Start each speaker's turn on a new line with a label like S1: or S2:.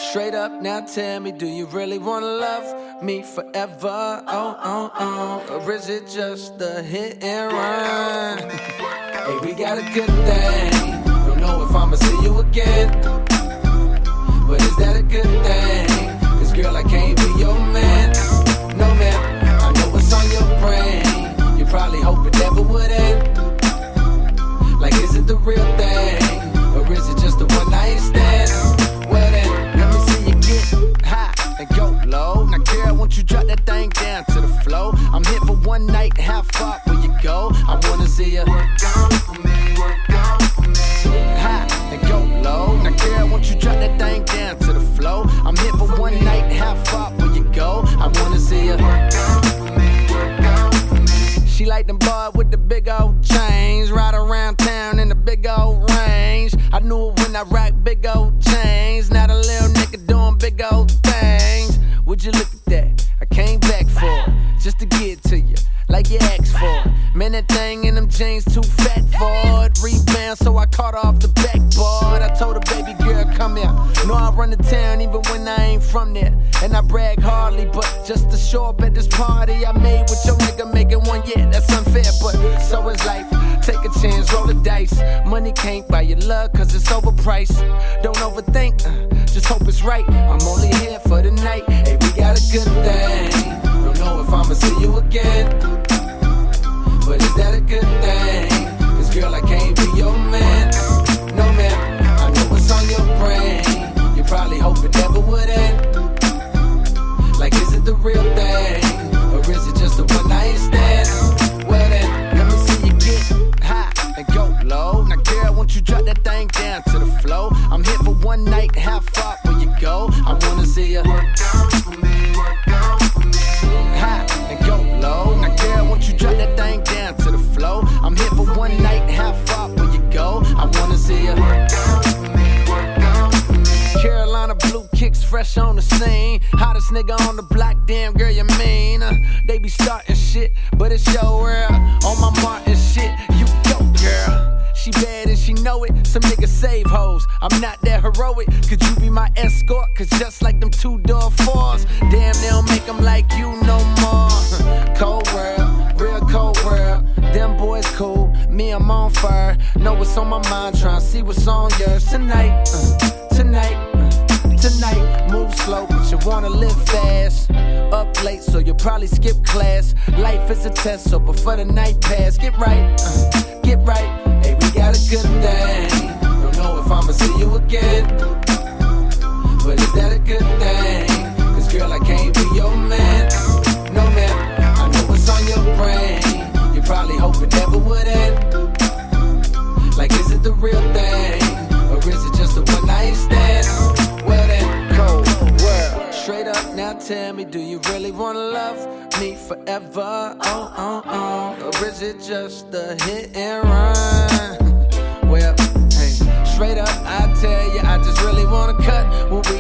S1: Straight up now tell me, do you really wanna love me forever? Or is it just a hit and run? Hey, we got a good thing. Don't know if I'ma see you again, but is that a good thing? Cause girl, I can't be your man. No man, I know what's on your brain. You probably hope it never would end. Like, is it the real thing? Or is it just a one night stand? Well then, let me see you get high and go low. Now girl, won't you drop that thing down to the floor? I'm here for one night, how far will you go? I wanna see you work out for me, work out for me. High and go low. Now girl, won't you drop that thing down to the floor? I'm here for one night, how far will you go? I wanna see you work out for me, work out for me. She like them boys with the big old chains, ride around town in the big old range. I knew it when I rock big old chains. Now the little nigga doing big old things. Would you look at that? I came back for it, just to get to you, like you asked for it. Man, that thing in them jeans too fat for it. Rebound, so I caught her off the backboard. I told her, baby girl, come here. Know I run the town even when I ain't from there. And I brag hardly, but just to show up at this party I made with your nigga making one, yeah, that's unfair, but so is life. Take a chance, roll the dice. Money can't buy your love, cause it's overpriced. Don't overthink, just hope it's right. I'm only here for the night. Hey, we got a good thing. Don't know if I'ma see you again, but is that a good thing? Cause girl, I can't be your man. No man, I know what's on your brain. You probably hope it never would end. Like, is it the real thing? Or is it just a one night stand? Well then, let me see you get high and go low. Now girl, won't you drop that thing down to the floor? I'm here for one night, how far will you go? I wanna see you work out for me, work out for me. High and go low. Now girl, won't you drop that thing down to the floor? I'm here for one night, how far will you go? I wanna see you work out for me, work out for me. Carolina blue kicks fresh on the scene. Hottest nigga on the block, damn girl, you mean? They be starting shit, but it's your world. On my Martin shit, you go, girl. She bad and she know it, some niggas save hoes. I'm not that heroic, could you be my escort? Cause just like them two-door fours, damn, they don't make them like you no more. Cold world, real cold world. Them boys cool, me I'm on fire. Know what's on my mind, tryna see what's on yours. Tonight, tonight, move slow, but you wanna live fast. Up late, so you'll probably skip class. Life is a test, so before the night pass, get right, get right. Hey, we got a good thing. Don't know if I'ma see you again, but is that a good thing? Cause girl, I can't be your man. No man, I know what's on your brain. You probably hope it never would end. Like, is it the real thing? Or is it just a one night stand? Well then, cold world. Straight up now tell me, do you really wanna love me forever? Or is it just a hit and run? Well, hey, straight up I tell you, I just really wanna cut when we